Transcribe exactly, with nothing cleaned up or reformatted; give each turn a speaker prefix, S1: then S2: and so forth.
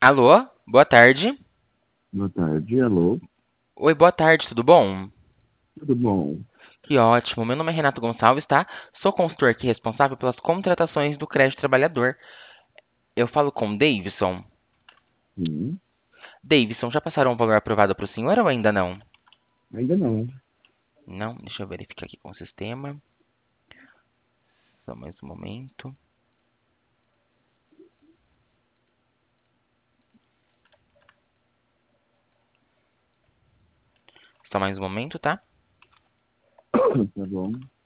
S1: Alô? Boa tarde.
S2: Boa tarde, alô.
S1: Oi, boa tarde, tudo bom?
S2: Tudo bom?
S1: Que ótimo. Meu nome é Renato Gonçalves, tá? Sou consultor aqui responsável pelas contratações do crédito trabalhador. Eu falo com o Davidson.
S2: Sim,
S1: Davidson, já passaram o valor aprovado para o senhor ou ainda não?
S2: ainda não.
S1: Não, deixa eu verificar aqui com o sistema. Só mais um momento. Só mais um momento, tá?
S2: Tá bom.